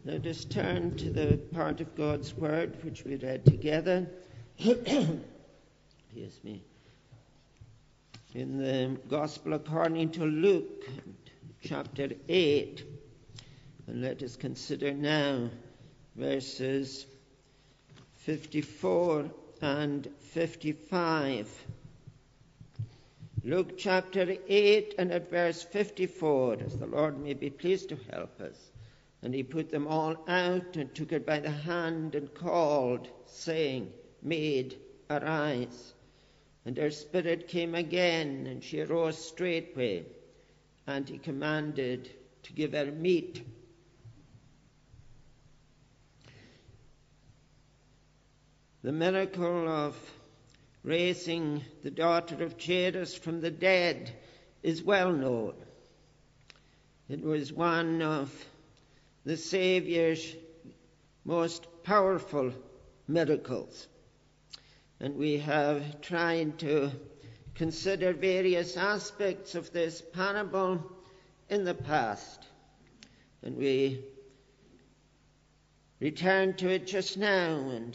Let us turn to the part of God's Word which we read together. Excuse me. In the Gospel according to Luke, chapter 8. And let us consider now verses 54 and 55. Luke chapter 8 and at verse 54, as the Lord may be pleased to help us. And he put them all out and took her by the hand and called, saying, Maid, arise. And her spirit came again, and she arose straightway. And he commanded to give her meat. The miracle of raising the daughter of Jairus from the dead is well known. It was one of the Saviour's most powerful miracles. And we have tried to consider various aspects of this parable in the past. And we return to it just now, and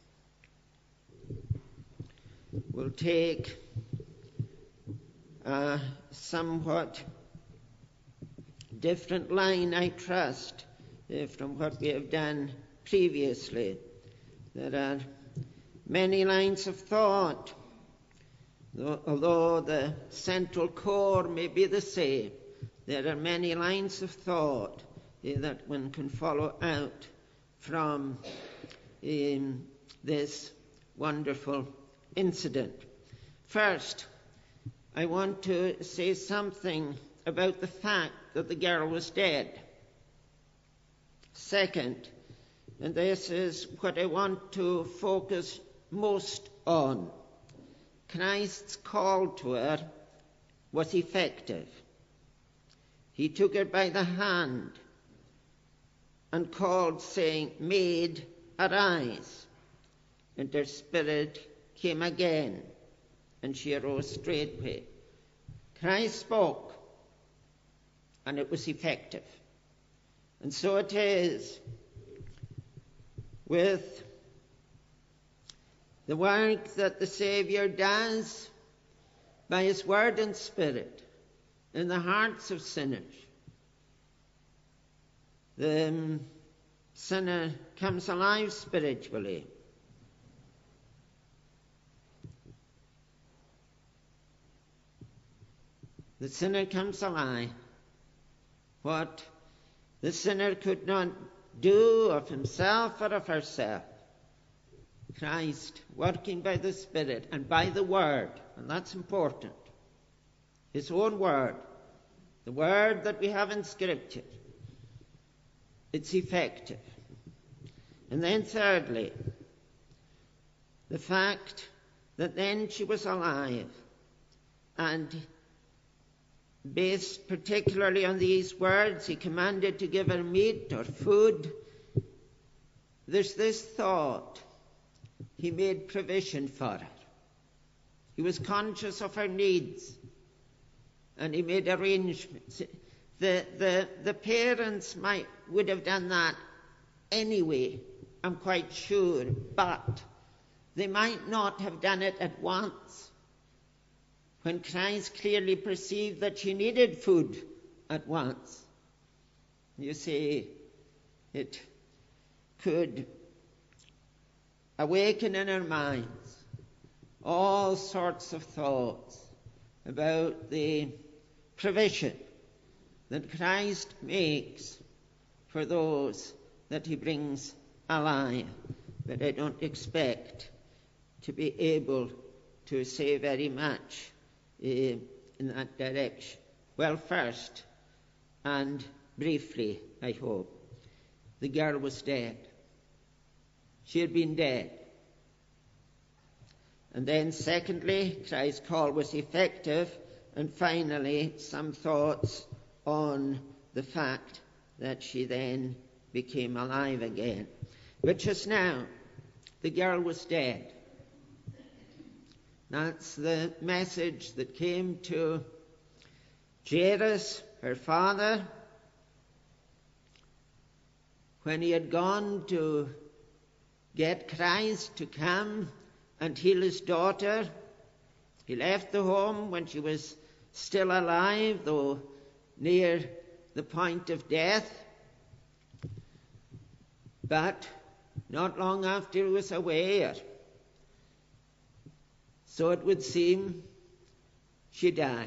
we'll take a somewhat different line, I trust, from what we have done previously. There are many lines of thought, although the central core may be the same. There are many lines of thought that one can follow out from this wonderful incident. First, I want to say something about the fact that the girl was dead. Second, and this is what I want to focus most on, Christ's call to her was effective. He took her by the hand and called, saying, Maid, arise. And her spirit came again, and she arose straightway. Christ spoke, and it was effective. And so it is with the work that the Saviour does by his word and spirit in the hearts of sinners. The sinner comes alive spiritually. The sinner comes alive. What the sinner could not do of himself or of herself, Christ, working by the Spirit and by the Word, and that's important, his own Word, the Word that we have in Scripture, it's effective. And then thirdly, the fact that then she was alive, and based particularly on these words, he commanded to give her meat or food. There's this thought. He made provision for her. He was conscious of her needs, and he made arrangements. The parents would have done that anyway, I'm quite sure, but they might not have done it at once. When Christ clearly perceived that she needed food at once. You see, it could awaken in our minds all sorts of thoughts about the provision that Christ makes for those that he brings alive. But I don't expect to be able to say very much in that direction. Well, first, and briefly, I hope, the girl was dead. She had been dead. And then secondly, Christ's call was effective. And finally, some thoughts on the fact that she then became alive again. But just now, the girl was dead. That's the message that came to Jairus, her father, when he had gone to get Christ to come and heal his daughter. He left the home when she was still alive, though near the point of death. But not long after he was away, or so it would seem, she died.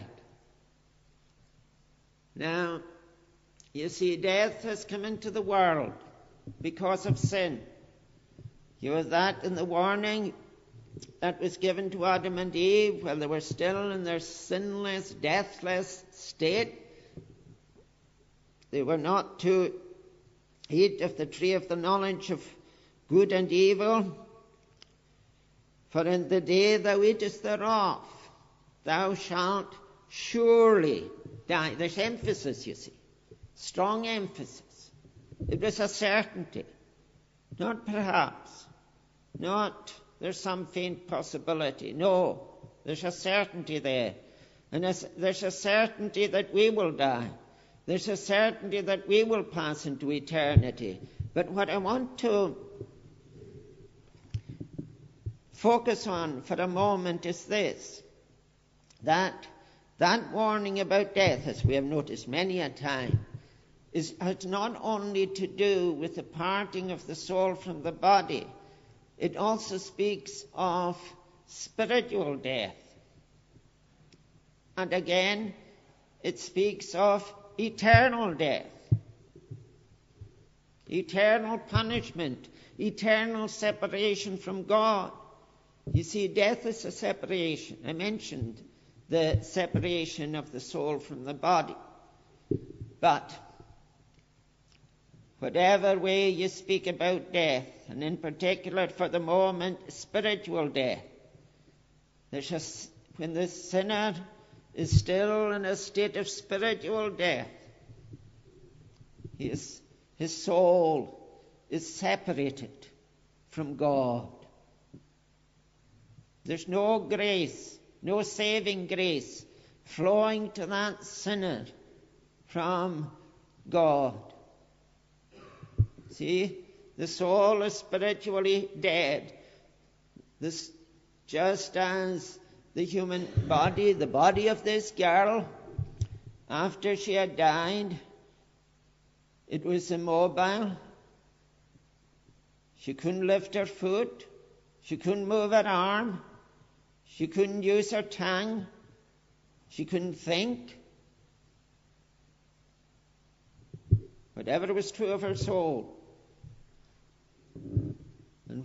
Now, you see, death has come into the world because of sin. You have that in the warning that was given to Adam and Eve while they were still in their sinless, deathless state. They were not to eat of the tree of the knowledge of good and evil. For in the day thou eatest thereof, thou shalt surely die. There's emphasis, you see. Strong emphasis. It was a certainty. Not perhaps. Not there's some faint possibility. No, there's a certainty there. And there's a certainty that we will die. There's a certainty that we will pass into eternity. But what I want to focus on for a moment is this, that warning about death, as we have noticed many a time, has not only to do with the parting of the soul from the body, it also speaks of spiritual death. And again, it speaks of eternal death, eternal punishment, eternal separation from God. You see, death is a separation. I mentioned the separation of the soul from the body. But whatever way you speak about death, and in particular for the moment, spiritual death, when the sinner is still in a state of spiritual death, his soul is separated from God. There's no grace, no saving grace flowing to that sinner from God. See, the soul is spiritually dead. This, just as the human body, the body of this girl, after she had died, it was immobile. She couldn't lift her foot. She couldn't move her arm. She couldn't use her tongue. She couldn't think. Whatever was true of her soul, and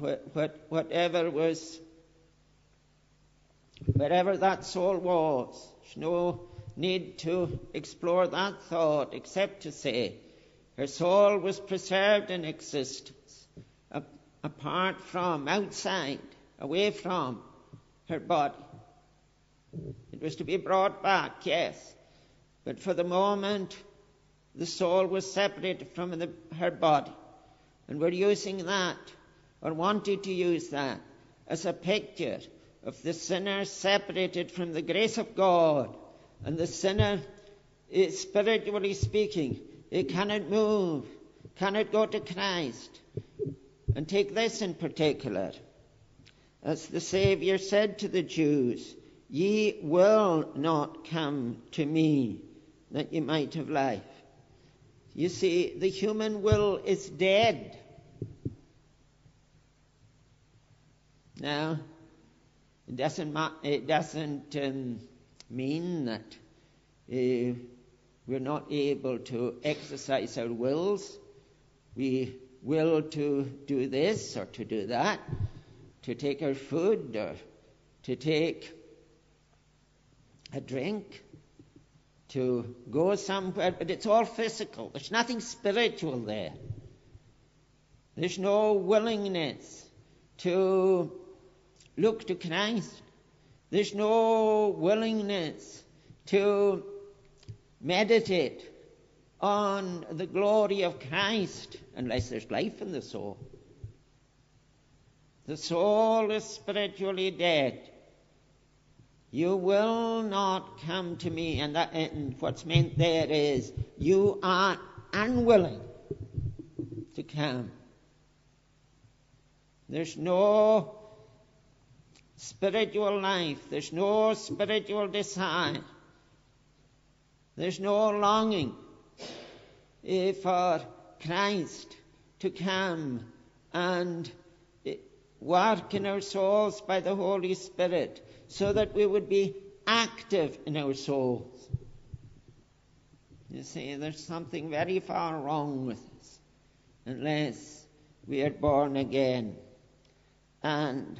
wherever that soul was, there's no need to explore that thought except to say her soul was preserved in existence, apart from, outside, away from her body. It was to be brought back, yes, but for the moment the soul was separated from her body. And we're using that, or wanting to use that, as a picture of the sinner separated from the grace of God. And the sinner is, spiritually speaking, he cannot move, cannot go to Christ. And take this in particular. As the Saviour said to the Jews, ye will not come to me that ye might have life. You see, the human will is dead. Now, it doesn't mean that we're not able to exercise our wills. We will to do this or to do that, to take our food or to take a drink, to go somewhere, but it's all physical. There's nothing spiritual there. There's no willingness to look to Christ. There's no willingness to meditate on the glory of Christ unless there's life in the soul. The soul is spiritually dead. You will not come to me, and what's meant there is you are unwilling to to come. There's no spiritual life. There's no spiritual desire. There's no longing for Christ to come and work in our souls by the Holy Spirit so that we would be active in our souls. You see, there's something very far wrong with us unless we are born again. And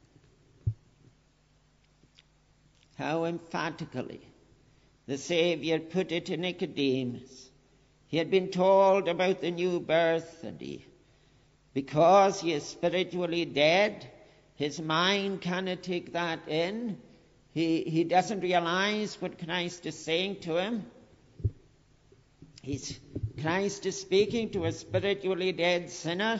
how emphatically the Saviour put it to Nicodemus. He had been told about the new birth, and because he is spiritually dead, his mind cannot take that in. He doesn't realize what Christ is saying to him. Christ is speaking to a spiritually dead sinner.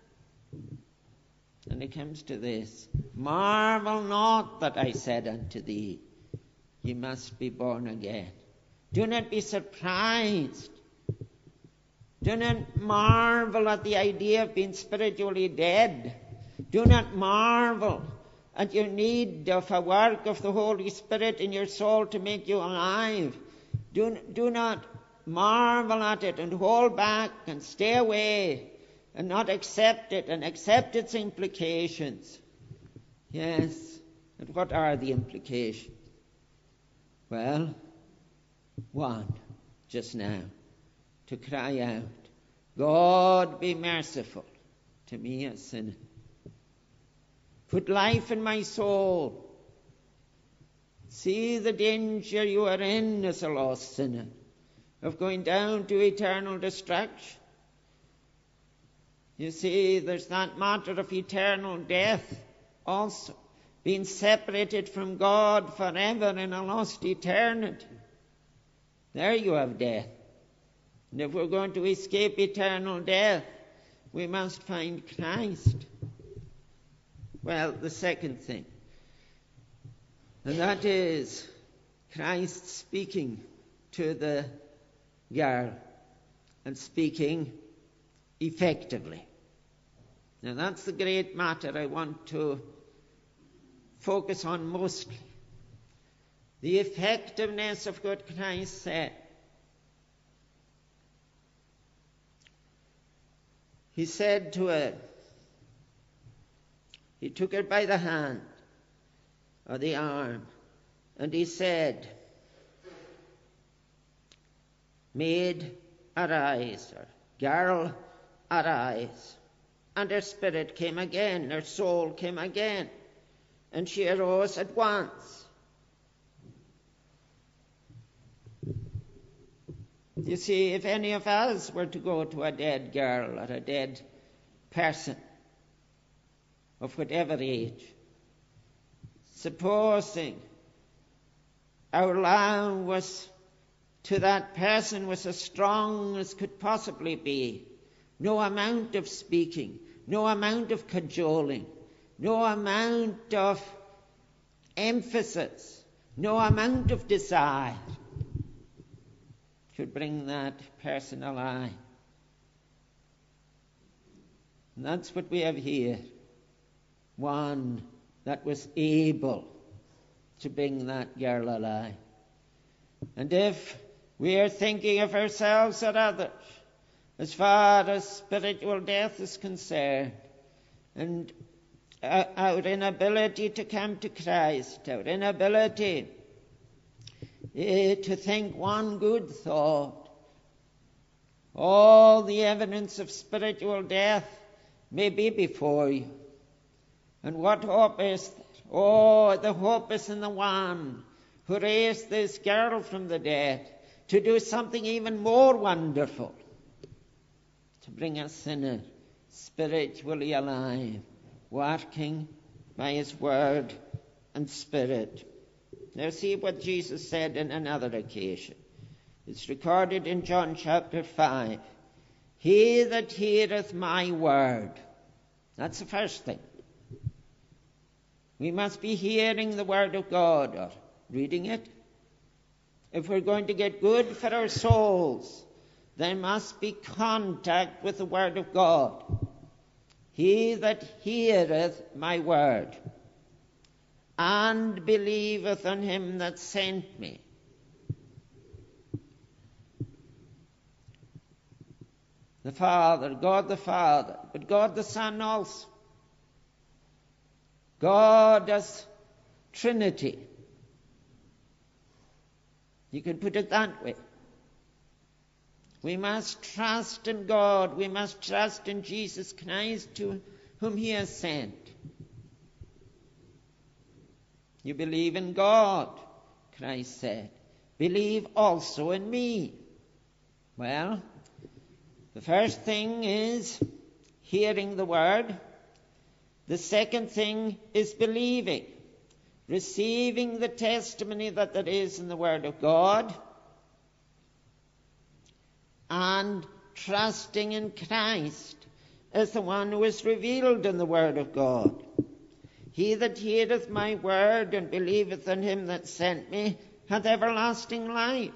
And it comes to this: marvel not that I said unto thee, ye must be born again. Do not be surprised. Do not marvel at the idea of being spiritually dead. Do not marvel at your need of a work of the Holy Spirit in your soul to make you alive. Do not marvel at it and hold back and stay away and not accept it and accept its implications. Yes, and what are the implications? Well, one, just now, to cry out, God be merciful to me a sinner. Put life in my soul. See the danger you are in as a lost sinner of going down to eternal destruction. You see, there's that matter of eternal death also, being separated from God forever in a lost eternity. There you have death. And if we're going to escape eternal death, we must find Christ. Well, the second thing, and that is Christ speaking to the girl and speaking effectively. Now that's the great matter I want to focus on mostly. The effectiveness of what Christ said. He said to her, he took her by the hand or the arm, and he said, Maid, arise, or girl, arise. And her spirit came again, her soul came again, and she arose at once. You see, if any of us were to go to a dead girl or a dead person of whatever age, supposing our love was to that person was as strong as could possibly be, no amount of speaking, no amount of cajoling, no amount of emphasis, no amount of desire could bring that person alive. And that's what we have here. One that was able to bring that girl alive. And if we are thinking of ourselves or others, as far as spiritual death is concerned, and our inability to come to Christ, our inability to think one good thought, all the evidence of spiritual death may be before you. And what hope is there? Oh, the hope is in the one who raised this girl from the dead to do something even more wonderful, to bring a sinner spiritually alive, working by his word and spirit. Now see what Jesus said on another occasion. It's recorded in John chapter 5. He that heareth my word. That's the first thing. We must be hearing the word of God or reading it. If we're going to get good for our souls, there must be contact with the Word of God. He that heareth my word and believeth on him that sent me. The Father, but God the Son also. God as Trinity. You could put it that way. We must trust in God. We must trust in Jesus Christ, to whom he has sent. You believe in God, Christ said. Believe also in me. Well, the first thing is hearing the word. The second thing is believing, receiving the testimony that there is in the word of God, and trusting in Christ as the one who is revealed in the word of God. He that heareth my word and believeth on him that sent me hath everlasting life.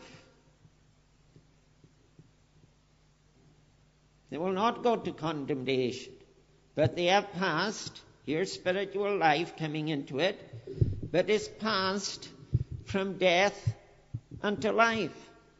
They will not go to condemnation, but they have passed, here's spiritual life coming into it, but is passed from death unto life.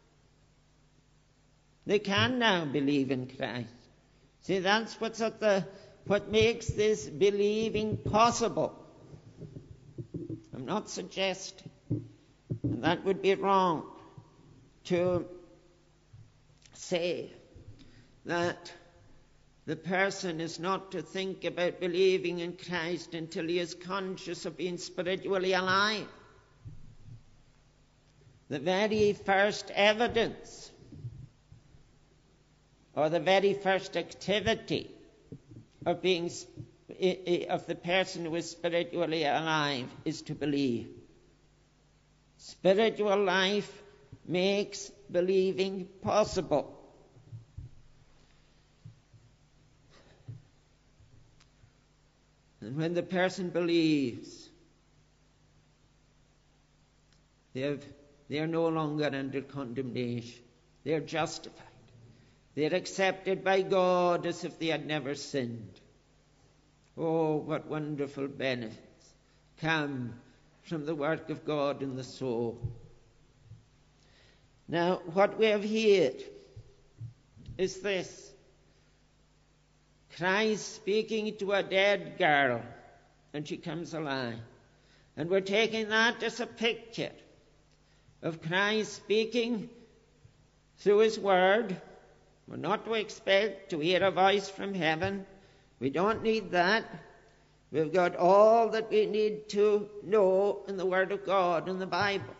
They can now believe in Christ. See, that's what makes this believing possible. I'm not suggesting, and that would be wrong, to say that the person is not to think about believing in Christ until he is conscious of being spiritually alive. The very first evidence, or the very first activity of the person who is spiritually alive, is to believe. Spiritual life makes believing possible. And when the person believes, they are no longer under condemnation. They are justified. They are accepted by God as if they had never sinned. Oh, what wonderful benefits come from the work of God in the soul. Now, what we have here is this. Christ speaking to a dead girl, and she comes alive. And we're taking that as a picture of Christ speaking through his word. We're not to expect to hear a voice from heaven. We don't need that. We've got all that we need to know in the Word of God, in the Bible.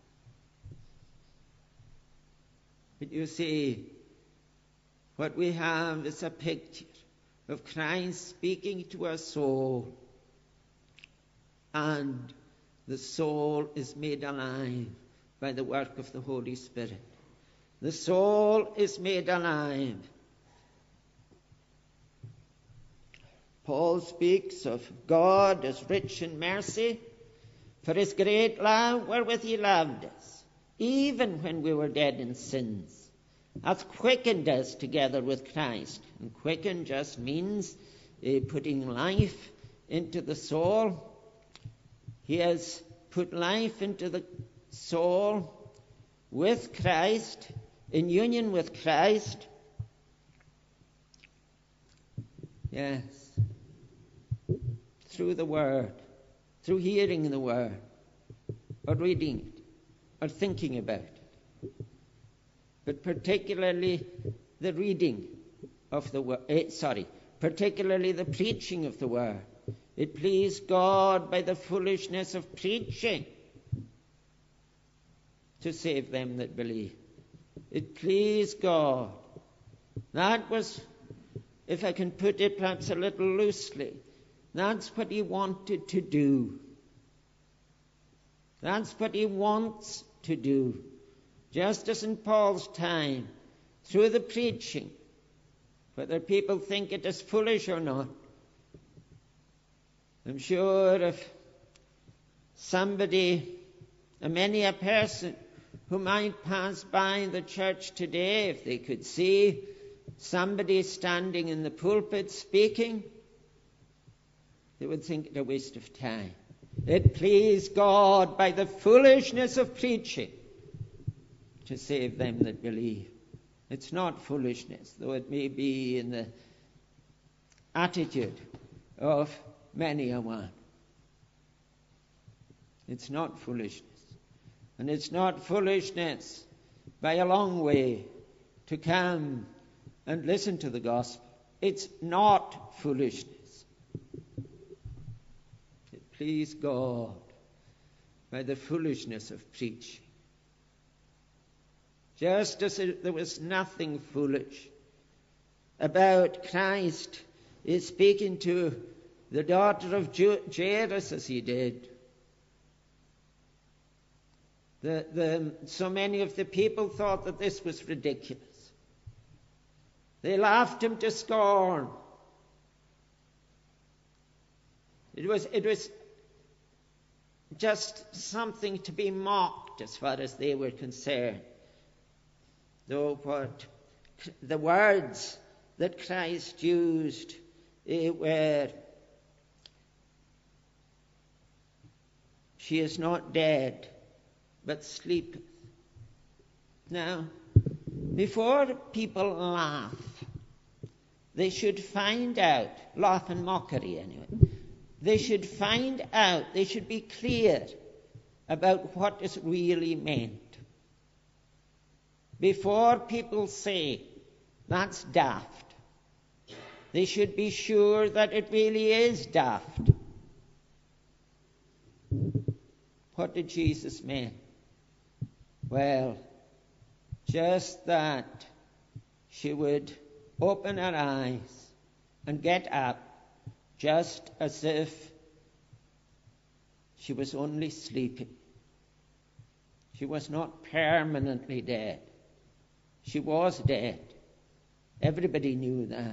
But you see, what we have is a picture of Christ speaking to a soul, and the soul is made alive by the work of the Holy Spirit. The soul is made alive. Paul speaks of God as rich in mercy, for his great love wherewith he loved us, even when we were dead in sins, hath quickened us together with Christ. And quicken just means putting life into the soul. He has put life into the soul with Christ, in union with Christ. Yes. Through the Word, through hearing the Word, or reading it, or thinking about it. But particularly the reading of the Word, particularly the preaching of the Word. It pleased God by the foolishness of preaching to save them that believe. It pleased God. That was, if I can put it perhaps a little loosely, that's what he wanted to do. That's what he wants to do. Just as in Paul's time, through the preaching, whether people think it is foolish or not. I'm sure if somebody, many a person who might pass by the church today, if they could see somebody standing in the pulpit speaking, they would think it a waste of time. It pleased God by the foolishness of preaching to save them that believe. It's not foolishness, though it may be in the attitude of many a one. It's not foolishness. And it's not foolishness by a long way to come and listen to the gospel. It's not foolishness. It pleased God by the foolishness of preaching. Just as there was nothing foolish about Christ is speaking to the daughter of Jairus as he did. So many of the people thought that this was ridiculous. They laughed him to scorn. It was just something to be mocked as far as they were concerned. Though what the words that Christ used were, "She is not dead, but sleepeth." Now, before people laugh, they should find out, laugh and mockery anyway, they should find out, they should be clear about what is really meant. Before people say, "That's daft," they should be sure that it really is daft. What did Jesus mean? Well, just that she would open her eyes and get up just as if she was only sleeping. She was not permanently dead. She was dead. Everybody knew that.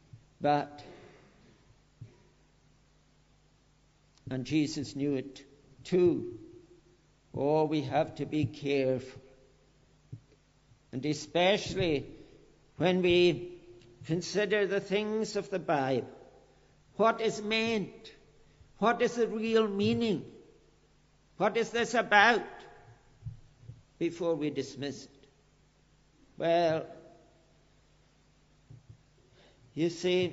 And Jesus knew it too. Oh, we have to be careful. And especially when we consider the things of the Bible. What is meant? What is the real meaning? What is this about? Before we dismiss it. Well, you see,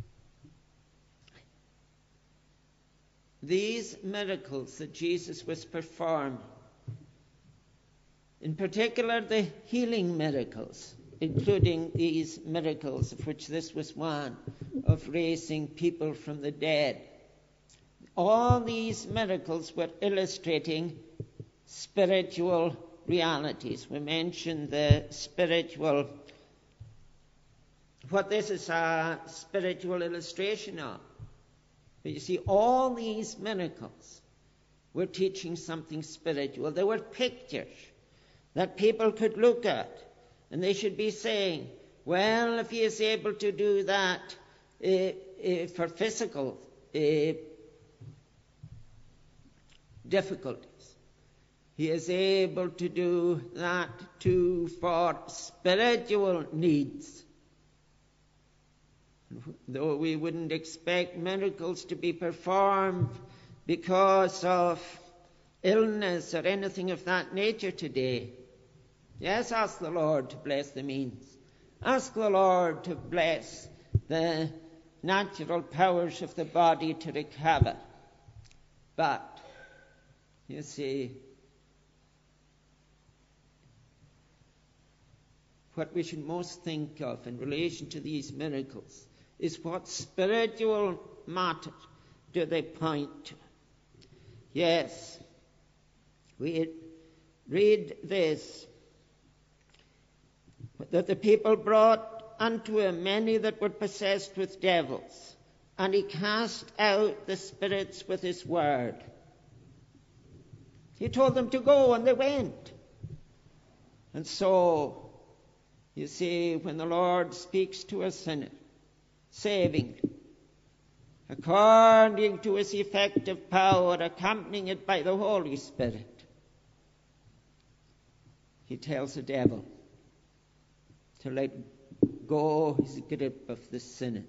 these miracles that Jesus was performing, in particular the healing miracles, including these miracles, of which this was one, of raising people from the dead. All these miracles were illustrating spiritual realities. We mentioned the spiritual, what this is a spiritual illustration of. But you see, all these miracles were teaching something spiritual. They were pictures that people could look at, and they should be saying, well, if he is able to do that for physical difficulties, he is able to do that too for spiritual needs. Though we wouldn't expect miracles to be performed because of illness or anything of that nature today, yes, ask the Lord to bless the means. Ask the Lord to bless the natural powers of the body to recover. But, you see, what we should most think of in relation to these miracles is what spiritual matter do they point to. Yes, we read this, that the people brought unto him many that were possessed with devils, and he cast out the spirits with his word. He told them to go, and they went. And so, you see, when the Lord speaks to a sinner, saving, according to his effective power, accompanying it by the Holy Spirit, he tells the devil to let go his grip of the sinner.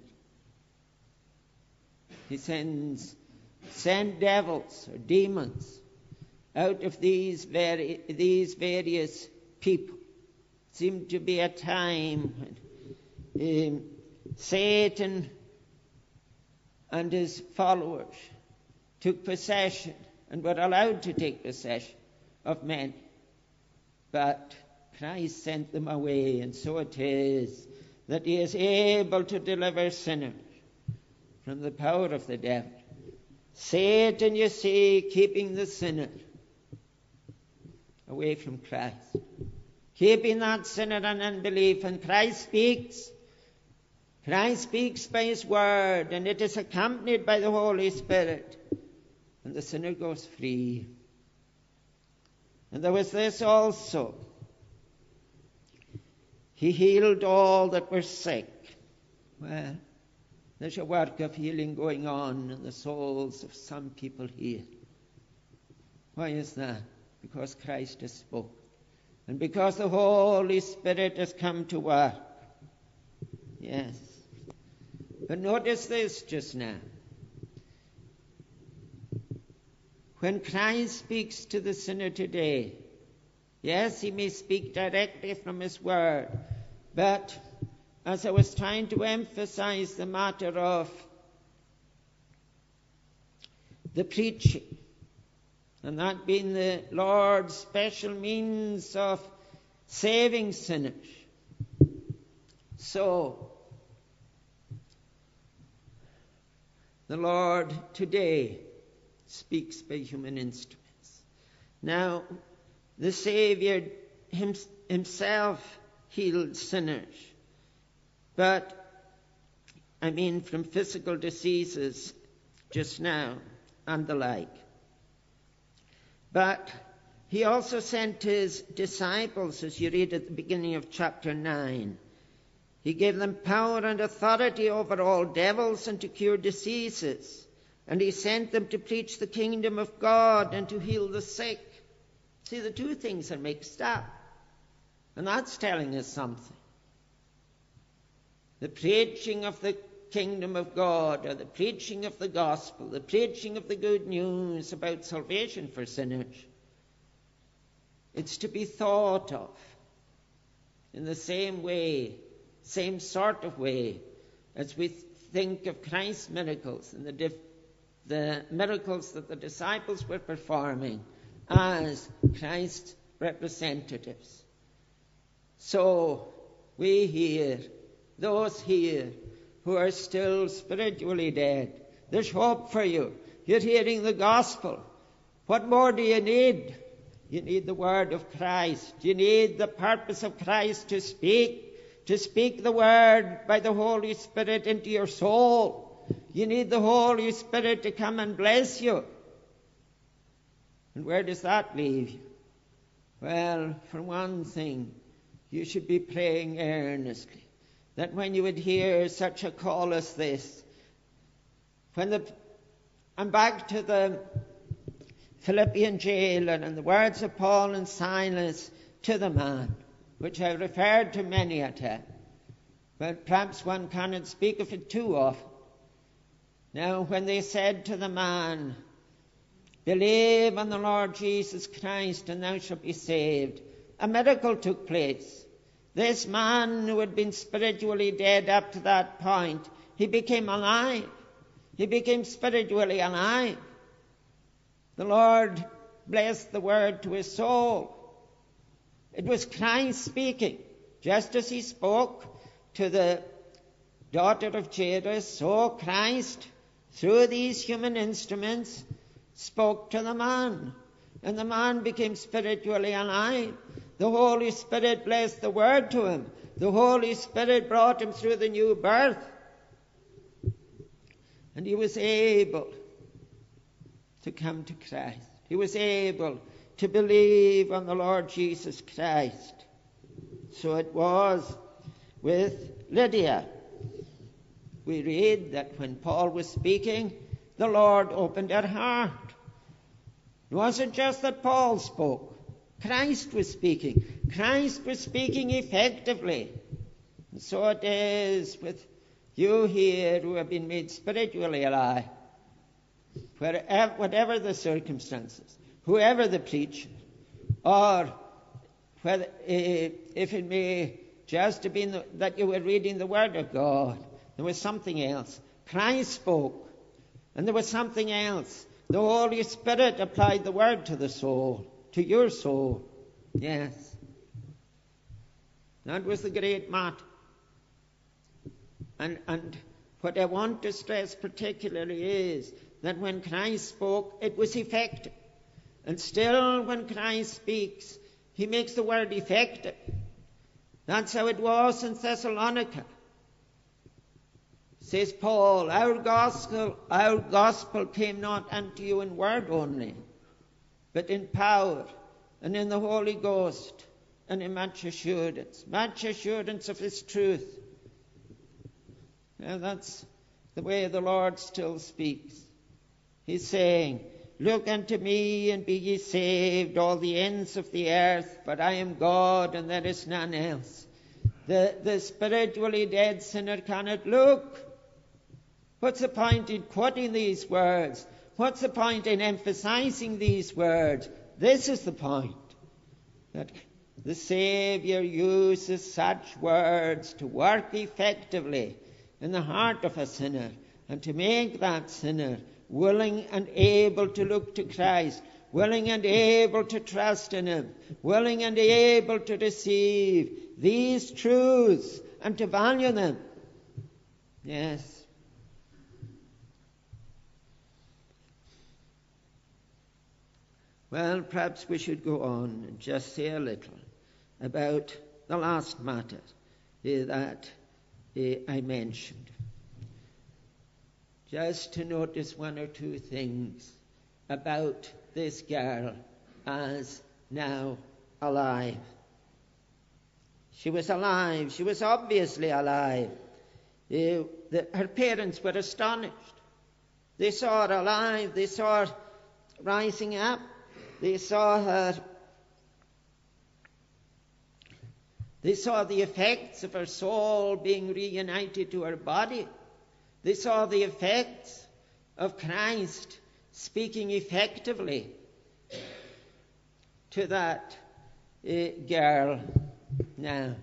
He send devils or demons out of these various people. It seemed to be a time when Satan and his followers took possession and were allowed to take possession of men. But Christ sent them away, and so it is that he is able to deliver sinners from the power of the devil. Satan, you see, keeping the sinner away from Christ, keeping that sinner in unbelief, and Christ speaks. Christ speaks by his word, and it is accompanied by the Holy Spirit, and the sinner goes free. And there was this also. He healed all that were sick. Well, there's a work of healing going on in the souls of some people here. Why is that? Because Christ has spoken, and because the Holy Spirit has come to work. Yes. But notice this just now. When Christ speaks to the sinner today, yes, he may speak directly from his word, but as I was trying to emphasize the matter of the preaching, and that being the Lord's special means of saving sinners, so the Lord today speaks by human instruments. Now, the Savior himself healed sinners, but I mean from physical diseases just now and the like. But he also sent his disciples, as you read at the beginning of chapter 9. He gave them power and authority over all devils and to cure diseases. And he sent them to preach the kingdom of God and to heal the sick. See, the two things are mixed up. And that's telling us something. The preaching of the kingdom of God, or the preaching of the gospel, the preaching of the good news about salvation for sinners, it's to be thought of in the same way, same sort of way, as we think of Christ's miracles and the miracles that the disciples were performing as Christ's representatives. So we here, those here who are still spiritually dead, there's hope for you. You're hearing the gospel. What more do you need? You need the word of Christ. You need the purpose of Christ to speak the word by the Holy Spirit into your soul. You need the Holy Spirit to come and bless you. And where does that leave you? Well, for one thing, you should be praying earnestly that when you would hear such a call as this, I'm back to the Philippian jailer and the words of Paul and Silas to the man, which I referred to many a time, but perhaps one cannot speak of it too often. Now, when they said to the man, "Believe on the Lord Jesus Christ and thou shalt be saved," a miracle took place. This man who had been spiritually dead up to that point, he became alive. He became spiritually alive. The Lord blessed the word to his soul. It was Christ speaking. Just as he spoke to the daughter of Jairus, so Christ, through these human instruments, spoke to the man. And the man became spiritually alive. The Holy Spirit blessed the word to him. The Holy Spirit brought him through the new birth. And he was able to come to Christ. He was able to believe on the Lord Jesus Christ. So it was with Lydia. We read that when Paul was speaking, the Lord opened her heart. It wasn't just that Paul spoke. Christ was speaking. Christ was speaking effectively. And so it is with you here who have been made spiritually alive. Whatever the circumstances, whoever the preacher, or whether, if it may just have been that you were reading the Word of God, there was something else. Christ spoke, and there was something else. The Holy Spirit applied the Word to the soul, to your soul. Yes. That was the great matter. And what I want to stress particularly is that when Christ spoke, it was effective. And still, when Christ speaks, he makes the word effective. That's how it was in Thessalonica. Says Paul, our gospel came not unto you in word only, but in power and in the Holy Ghost and in much assurance of his truth. Now that's the way the Lord still speaks. He's saying, look unto me and be ye saved, all the ends of the earth, for I am God and there is none else. The spiritually dead sinner cannot look. What's the point in quoting these words? What's the point in emphasizing these words? This is the point, that the Saviour uses such words to work effectively in the heart of a sinner, and to make that sinner willing and able to look to Christ, willing and able to trust in him, willing and able to receive these truths and to value them. Yes. Well, perhaps we should go on and just say a little about the last matter that I mentioned. Just to notice one or two things about this girl as now alive. She was alive. She was obviously alive. Her parents were astonished. They saw her alive. They saw her rising up. They saw her. They saw the effects of her soul being reunited to her body. They saw the effects of Christ speaking effectively to that girl. Now,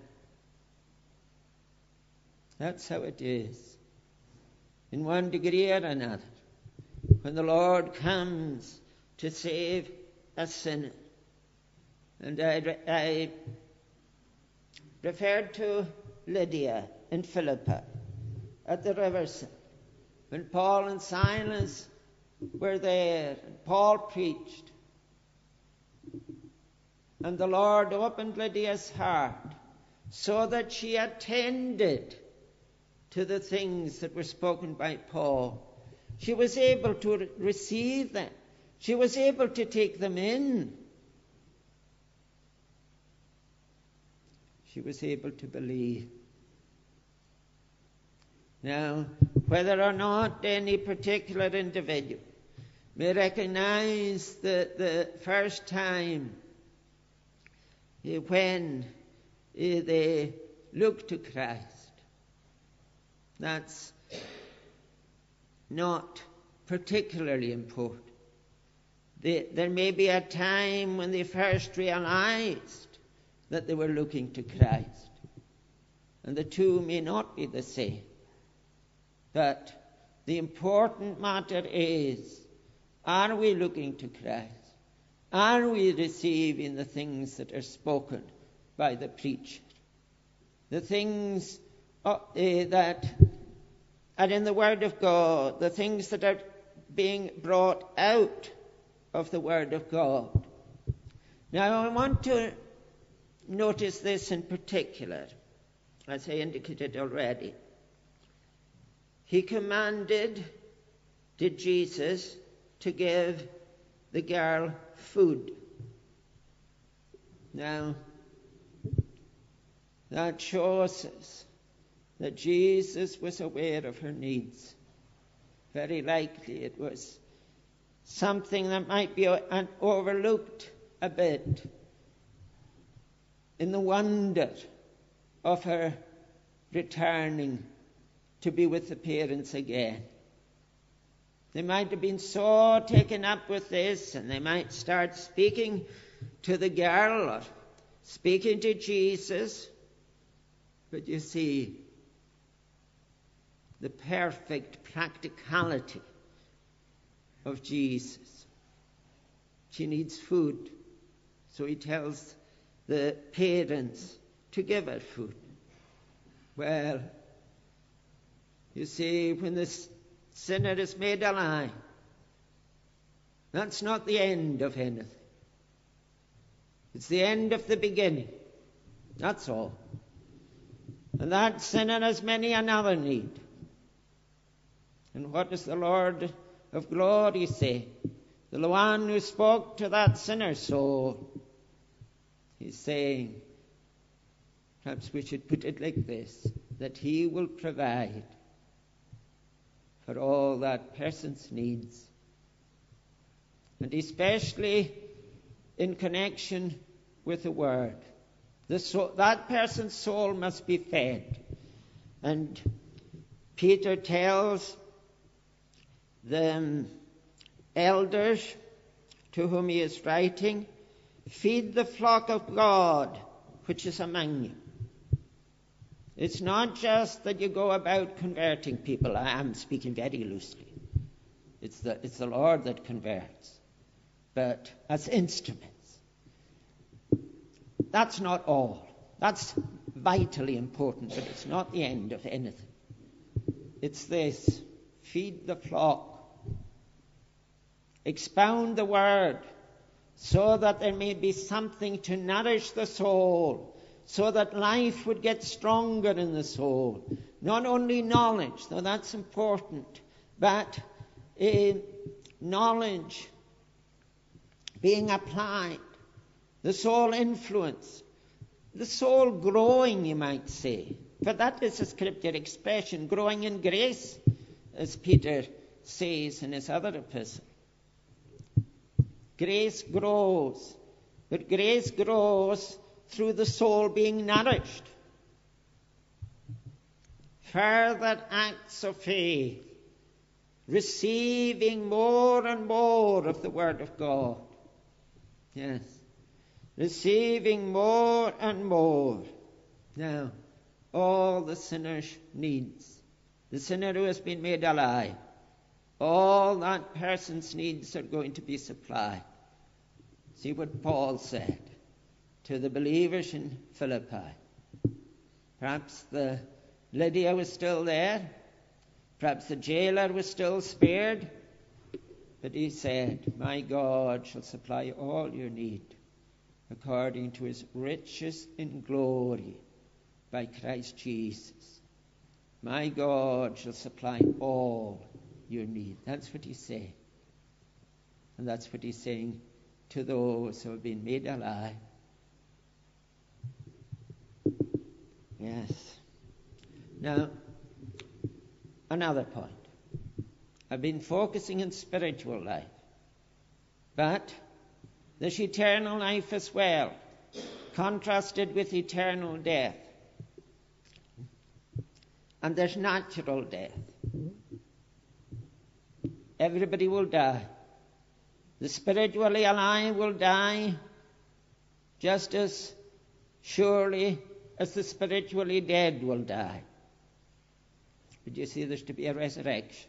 that's how it is. In one degree or another, when the Lord comes to save a sinner. And I referred to Lydia in Philippi at the riverside, when Paul and Silas were there, and Paul preached, and the Lord opened Lydia's heart so that she attended to the things that were spoken by Paul. She was able to receive them. She was able to take them in. She was able to believe. Now, whether or not any particular individual may recognize the first time when they look to Christ, that's not particularly important. There may be a time when they first realized that they were looking to Christ, and the two may not be the same. But the important matter is, are we looking to Christ? Are we receiving the things that are spoken by the preacher? The things that are in the Word of God, the things that are being brought out of the Word of God. Now, I want to notice this in particular, as I indicated already. He commanded, did Jesus, to give the girl food. Now, that shows us that Jesus was aware of her needs. Very likely it was something that might be overlooked a bit. in the wonder of her returning to be with the parents again. They might have been so taken up with this, and they might start speaking to the girl or speaking to Jesus. But you see, the perfect practicality of Jesus. She needs food, so he tells the parents to give her food. Well, you see, when the sinner is made alive, that's not the end of anything. It's the end of the beginning. That's all. And that sinner has many another need. And what does the Lord of glory say? The one who spoke to that sinner's soul. He's saying, perhaps we should put it like this, that he will provide for all that person's needs. And especially in connection with the Word. That person's soul must be fed. And Peter tells the elders to whom he is writing, feed the flock of God which is among you. It's not just that you go about converting people. I am speaking very loosely. It's the Lord that converts, but as instruments. That's not all. That's vitally important, but it's not the end of anything. It's this: feed the flock. Expound the word so that there may be something to nourish the soul, so that life would get stronger in the soul. Not only knowledge, though that's important, but knowledge being applied, the soul influence, the soul growing, you might say. For that is a scripture expression, growing in grace, as Peter says in his other epistle. Grace grows, but grace grows through the soul being nourished. Further acts of faith, receiving more and more of the Word of God. Yes, receiving more and more. Now, all the sinner's needs, the sinner who has been made alive, all that person's needs are going to be supplied. See what Paul said to the believers in Philippi. Perhaps the Lydia was still there. Perhaps the jailer was still spared. But he said, my God shall supply all your need according to his riches in glory by Christ Jesus. My God shall supply all your need. That's what he's saying. And that's what he's saying to those who have been made alive. Yes. Now, another point. I've been focusing on spiritual life. But there's eternal life as well, contrasted with eternal death. And there's natural death. Everybody will die. The spiritually alive will die just as surely as the spiritually dead will die. But you see, there's to be a resurrection.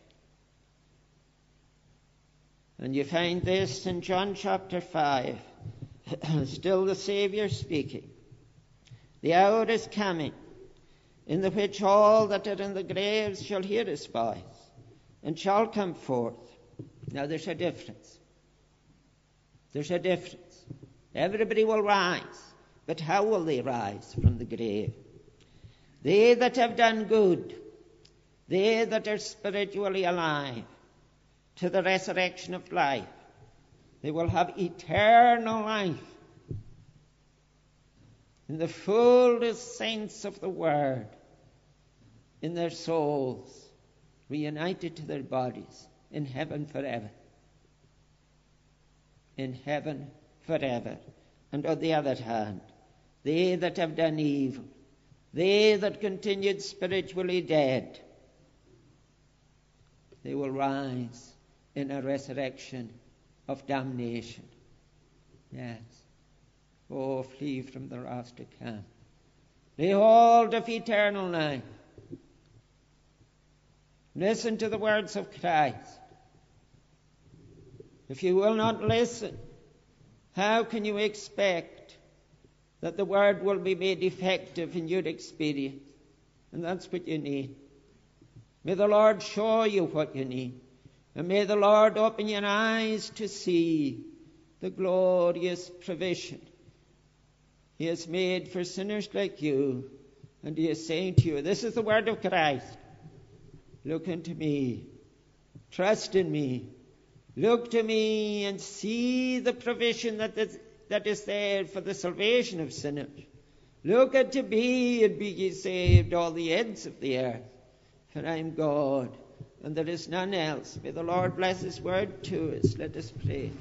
And you find this in John chapter 5. Still the Saviour speaking. The hour is coming, in the which all that are in the graves shall hear his voice, and shall come forth. Now there's a difference. There's a difference. Everybody will rise, but how will they rise from the grave? They that have done good, they that are spiritually alive, to the resurrection of life, they will have eternal life in the fullest sense of the word, in their souls, reunited to their bodies, in heaven forever. In heaven forever. And on the other hand, they that have done evil, they that continued spiritually dead, they will rise in a resurrection of damnation. Yes. Oh, flee from the wrath to come. Lay hold of eternal life. Listen to the words of Christ. If you will not listen, how can you expect that the word will be made effective in your experience? And that's what you need. May the Lord show you what you need. And may the Lord open your eyes to see the glorious provision He has made for sinners like you. And He is saying to you, this is the word of Christ. Look unto me. Trust in me. Look to me and see the provision that is there for the salvation of sinners. Look unto me and be ye saved, all the ends of the earth. For I am God, and there is none else. May the Lord bless His word to us. Let us pray.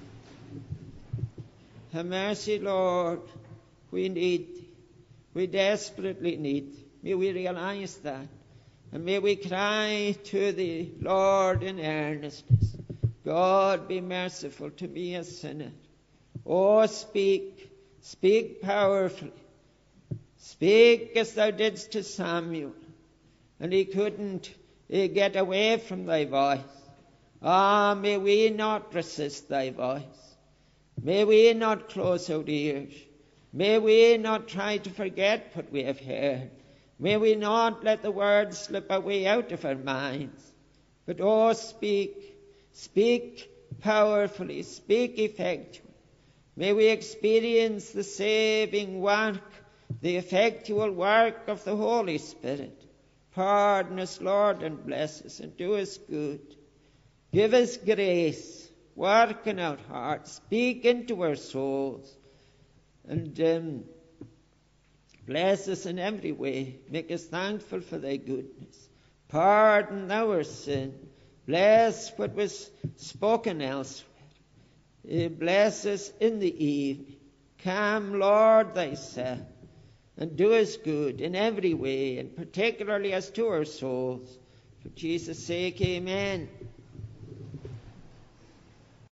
Have mercy, Lord. We need Thee. We desperately need Thee. May we realize that. And may we cry to Thee, Lord, in earnestness. God, be merciful to me, a sinner. Oh, speak. Speak powerfully. Speak as Thou didst to Samuel. And he couldn't get away from Thy voice. Ah, may we not resist Thy voice. May we not close our ears. May we not try to forget what we have heard. May we not let the words slip away out of our minds. But oh, speak. Speak powerfully. Speak effectually. May we experience the saving work, the effectual work of the Holy Spirit. Pardon us, Lord, and bless us, and do us good. Give us grace. Work in our hearts. Speak into our souls. And bless us in every way. Make us thankful for Thy goodness. Pardon our sin. Bless what was spoken elsewhere. Bless us in the evening. Come, Lord, Thyself, and do us good in every way, and particularly as to our souls. For Jesus' sake, amen.